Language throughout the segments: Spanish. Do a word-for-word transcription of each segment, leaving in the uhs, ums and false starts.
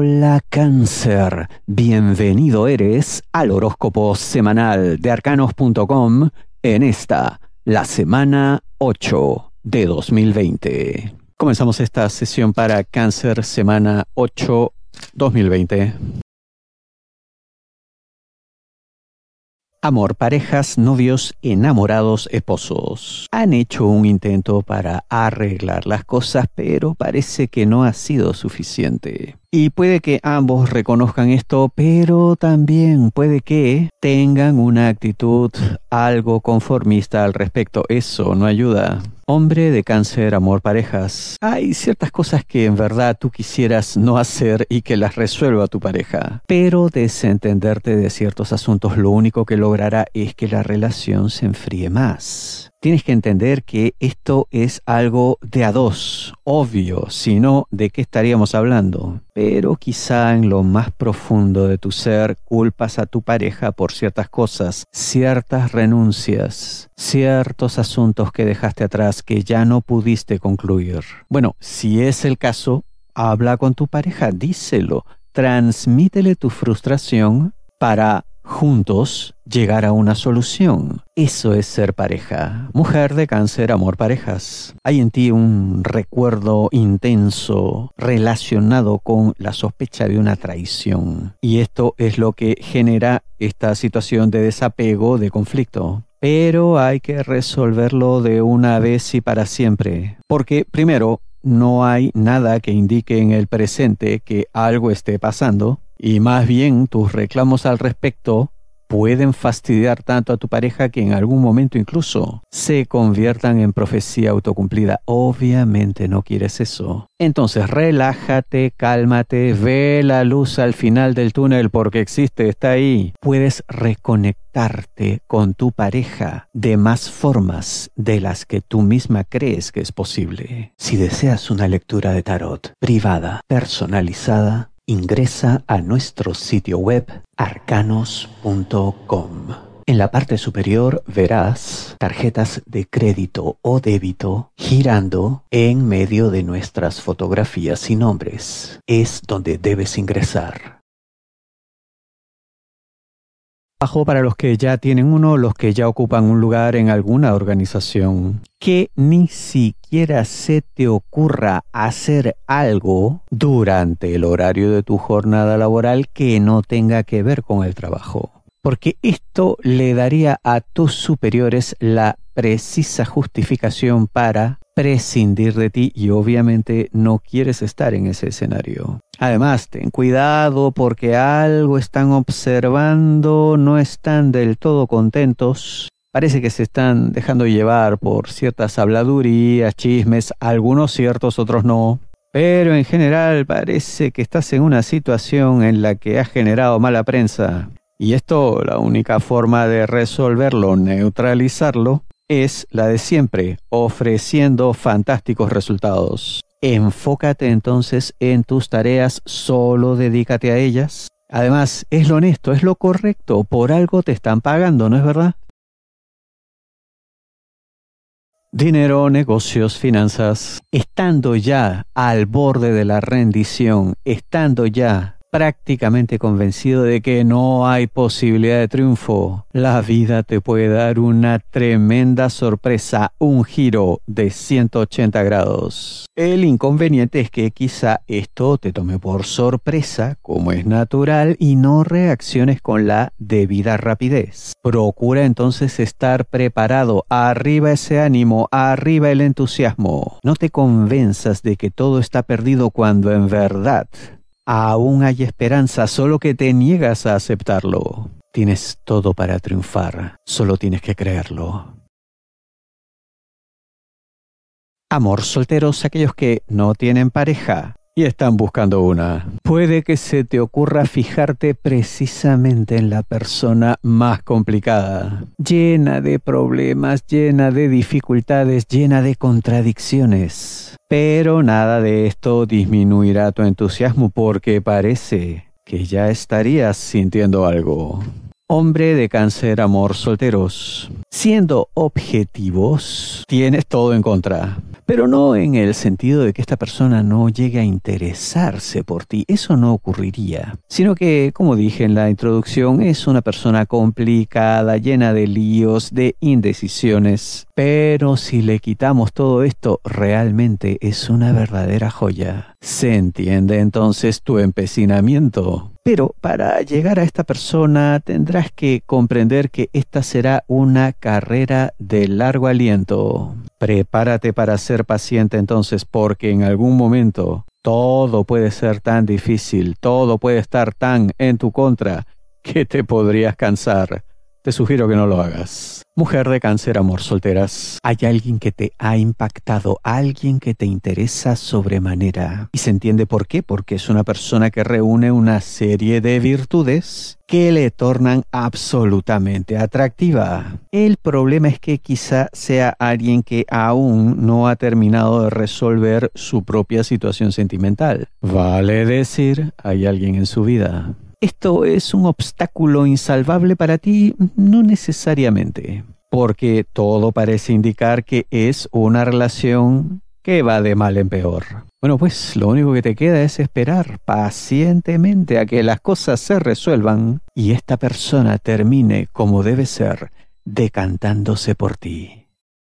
Hola Cáncer, bienvenido eres al horóscopo semanal de arcanos punto com en esta, la semana ocho de dos mil veinte. Comenzamos esta sesión para Cáncer, semana ocho, dos mil veinte. Amor, parejas, novios, enamorados, esposos. Han hecho un intento para arreglar las cosas, pero parece que no ha sido suficiente. Y puede que ambos reconozcan esto, pero también puede que tengan una actitud algo conformista al respecto. Eso no ayuda. Hombre de Cáncer, amor, parejas. Hay ciertas cosas que en verdad tú quisieras no hacer y que las resuelva tu pareja. Pero desentenderte de ciertos asuntos lo único que logrará es que la relación se enfríe más. Tienes que entender que esto es algo de a dos, obvio, si no, ¿de qué estaríamos hablando? Pero quizá en lo más profundo de tu ser culpas a tu pareja por ciertas cosas, ciertas renuncias, ciertos asuntos que dejaste atrás que ya no pudiste concluir. Bueno, si es el caso, habla con tu pareja, díselo, transmítele tu frustración para juntos llegar a una solución. Eso es ser pareja. Mujer de Cáncer, amor, parejas. Hay en ti un recuerdo intenso relacionado con la sospecha de una traición. Y esto es lo que genera esta situación de desapego, de conflicto. Pero hay que resolverlo de una vez y para siempre. Porque, primero, no hay nada que indique en el presente que algo esté pasando. Y más bien tus reclamos al respecto pueden fastidiar tanto a tu pareja que en algún momento incluso se conviertan en profecía autocumplida. Obviamente no quieres eso. Entonces relájate, cálmate, ve la luz al final del túnel porque existe, está ahí. Puedes reconectarte con tu pareja de más formas de las que tú misma crees que es posible. Si deseas una lectura de tarot privada, personalizada, ingresa a nuestro sitio web arcanos punto com. En la parte superior verás tarjetas de crédito o débito girando en medio de nuestras fotografías y nombres. Es donde debes ingresar. Trabajo para los que ya tienen uno, los que ya ocupan un lugar en alguna organización. Que ni siquiera se te ocurra hacer algo durante el horario de tu jornada laboral que no tenga que ver con el trabajo. Porque esto le daría a tus superiores la precisa justificación para prescindir de ti y obviamente no quieres estar en ese escenario. Además, ten cuidado porque algo están observando, no están del todo contentos. Parece que se están dejando llevar por ciertas habladurías, chismes, algunos ciertos, otros no. Pero en general parece que estás en una situación en la que has generado mala prensa. Y esto, la única forma de resolverlo, neutralizarlo, es la de siempre, ofreciendo fantásticos resultados. Enfócate entonces en tus tareas, solo dedícate a ellas. Además, es lo honesto, es lo correcto, por algo te están pagando, ¿no es verdad? Dinero, negocios, finanzas. Estando ya al borde de la rendición, estando ya prácticamente convencido de que no hay posibilidad de triunfo, la vida te puede dar una tremenda sorpresa, un giro de ciento ochenta grados. El inconveniente es que quizá esto te tome por sorpresa, como es natural, y no reacciones con la debida rapidez. Procura entonces estar preparado, arriba ese ánimo, arriba el entusiasmo. No te convenzas de que todo está perdido cuando en verdad aún hay esperanza, solo que te niegas a aceptarlo. Tienes todo para triunfar, solo tienes que creerlo. Amor, solteros, aquellos que no tienen pareja y están buscando una. Puede que se te ocurra fijarte precisamente en la persona más complicada, llena de problemas, llena de dificultades, llena de contradicciones. Pero nada de esto disminuirá tu entusiasmo porque parece que ya estarías sintiendo algo. Hombre de Cáncer, amor, solteros. Siendo objetivos, tienes todo en contra. Pero no en el sentido de que esta persona no llegue a interesarse por ti. Eso no ocurriría. Sino que, como dije en la introducción, es una persona complicada, llena de líos, de indecisiones. Pero si le quitamos todo esto, realmente es una verdadera joya. ¿Se entiende entonces tu empecinamiento? Pero para llegar a esta persona tendrás que comprender que esta será una carrera de largo aliento. Prepárate para ser paciente entonces, porque en algún momento todo puede ser tan difícil, todo puede estar tan en tu contra que te podrías cansar. Te sugiero que no lo hagas. Mujer de Cáncer, amor, solteras. Hay alguien que te ha impactado, alguien que te interesa sobremanera. ¿Y se entiende por qué? Porque es una persona que reúne una serie de virtudes que le tornan absolutamente atractiva. El problema es que quizá sea alguien que aún no ha terminado de resolver su propia situación sentimental. Vale decir, hay alguien en su vida. ¿Esto es un obstáculo insalvable para ti? No necesariamente, porque todo parece indicar que es una relación que va de mal en peor. Bueno, pues lo único que te queda es esperar pacientemente a que las cosas se resuelvan y esta persona termine como debe ser, decantándose por ti.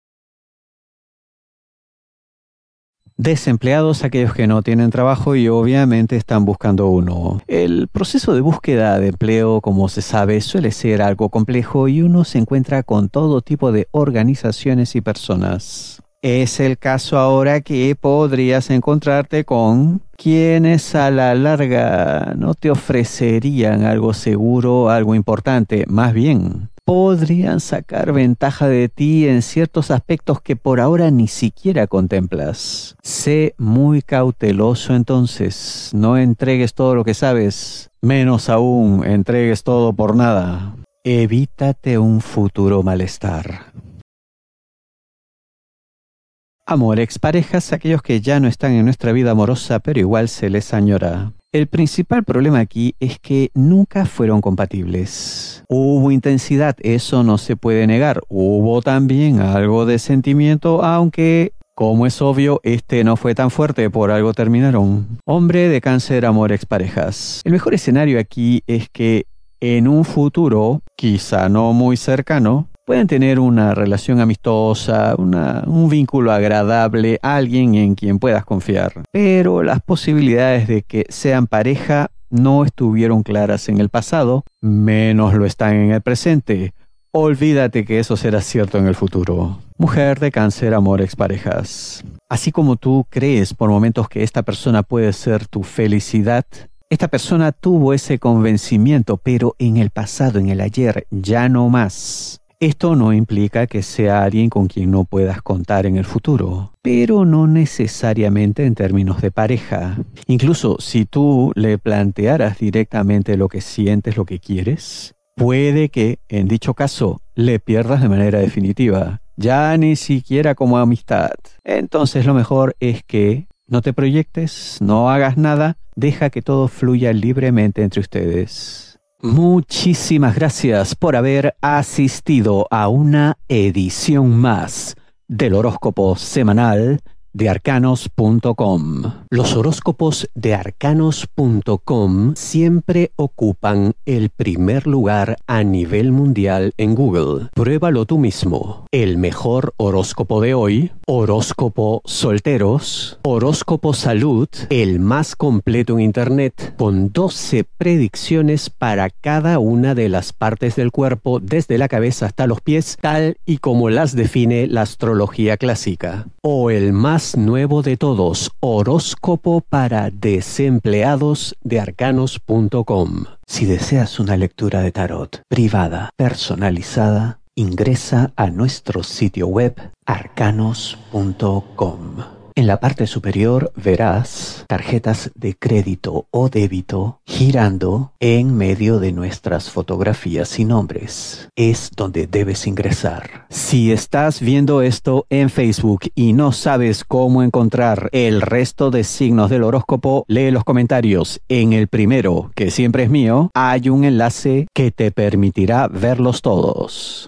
Desempleados, aquellos que no tienen trabajo y obviamente están buscando uno. El proceso de búsqueda de empleo, como se sabe, suele ser algo complejo y uno se encuentra con todo tipo de organizaciones y personas. Es el caso ahora que podrías encontrarte con quienes a la larga no te ofrecerían algo seguro, algo importante, más bien podrían sacar ventaja de ti en ciertos aspectos que por ahora ni siquiera contemplas. Sé muy cauteloso entonces, no entregues todo lo que sabes, menos aún entregues todo por nada. Evítate un futuro malestar. Amor, exparejas, aquellos que ya no están en nuestra vida amorosa, pero igual se les añora. El principal problema aquí es que nunca fueron compatibles. Hubo intensidad, eso no se puede negar. Hubo también algo de sentimiento, aunque, como es obvio, este no fue tan fuerte, por algo terminaron. Hombre de Cáncer, amor, exparejas. El mejor escenario aquí es que en un futuro, quizá no muy cercano, pueden tener una relación amistosa, una, un vínculo agradable, alguien en quien puedas confiar. Pero las posibilidades de que sean pareja no estuvieron claras en el pasado, menos lo están en el presente. Olvídate que eso será cierto en el futuro. Mujer de Cáncer, amor, exparejas. Así como tú crees por momentos que esta persona puede ser tu felicidad, esta persona tuvo ese convencimiento, pero en el pasado, en el ayer, ya no más. Esto no implica que sea alguien con quien no puedas contar en el futuro, pero no necesariamente en términos de pareja. Incluso si tú le plantearas directamente lo que sientes, lo que quieres, puede que, en dicho caso, le pierdas de manera definitiva, ya ni siquiera como amistad. Entonces lo mejor es que no te proyectes, no hagas nada, deja que todo fluya libremente entre ustedes. Muchísimas gracias por haber asistido a una edición más del horóscopo semanal de arcanos punto com. Los horóscopos de arcanos punto com siempre ocupan el primer lugar a nivel mundial en Google. Pruébalo tú mismo. El mejor horóscopo de hoy, horóscopo solteros, horóscopo salud, el más completo en internet, con doce predicciones para cada una de las partes del cuerpo, desde la cabeza hasta los pies, tal y como las define la astrología clásica. O el más nuevo de todos, horóscopo para desempleados de arcanos punto com. Si deseas una lectura de tarot privada, personalizada, ingresa a nuestro sitio web arcanos punto com. En la parte superior verás tarjetas de crédito o débito girando en medio de nuestras fotografías y nombres. Es donde debes ingresar. Si estás viendo esto en Facebook y no sabes cómo encontrar el resto de signos del horóscopo, lee los comentarios. En el primero, que siempre es mío, hay un enlace que te permitirá verlos todos.